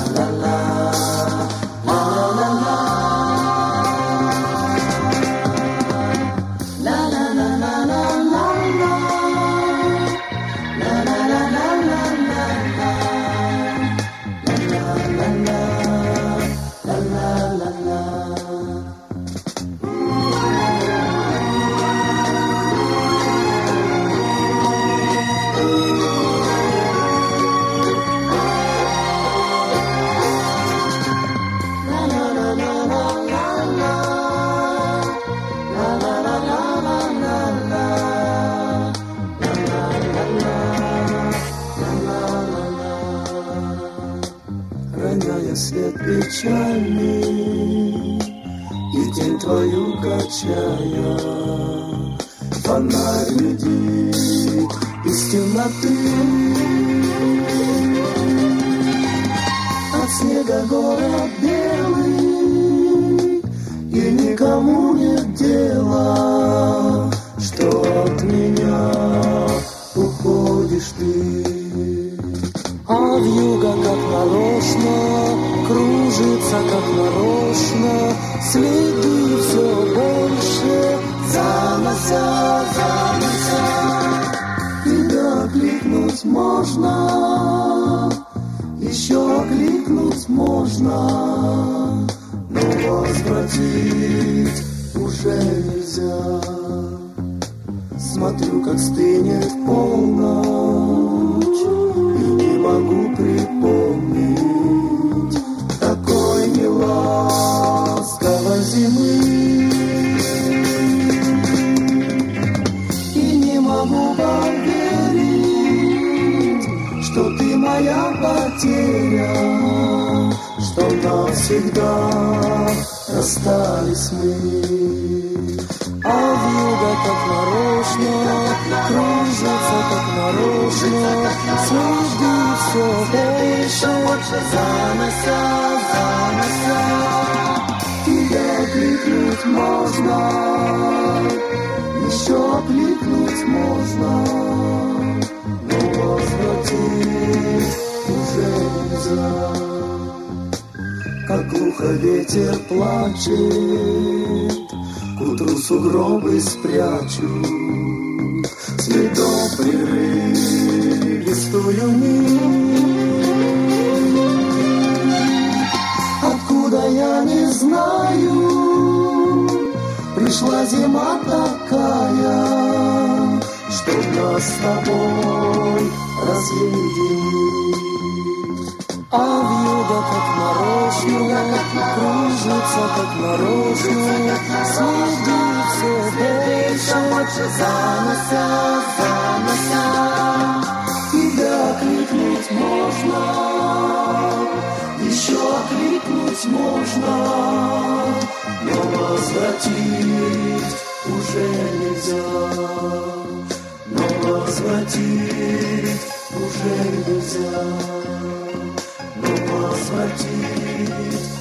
Роняя свет печальный и тень твою качая, фонарь глядит из темноты. От снега город белый, и никому нет дела, что от меня уходишь ты. А вьюга как нарочно кружится, как нарочно, следы все больше занося. Тебя окликнуть можно, еще окликнуть можно, но возвратить уже нельзя. Смотрю, как стынет полночь, и не могу припомнить такой неласковой зимы. И не могу поверить, что ты моя потеря, что навсегда расстались мы. А вьюга как нарочно кружится, как нарочно, следы все больше занося. Тебя окликнуть можно, еще окликнуть можно, но возвратить уже нельзя. Как глухо ветер плачет, к утру сугробы спрячу, следом прерывистую нить. Откуда я не знаю, пришла зима такая, чтоб нас с тобой разъединить. А вьюга как нарочно кружится, как нарочно, следы все больше занося. Тебя окликнуть можно, еще окликнуть можно, но возвратить уже нельзя. Но возвратить уже нельзя. Но возвратить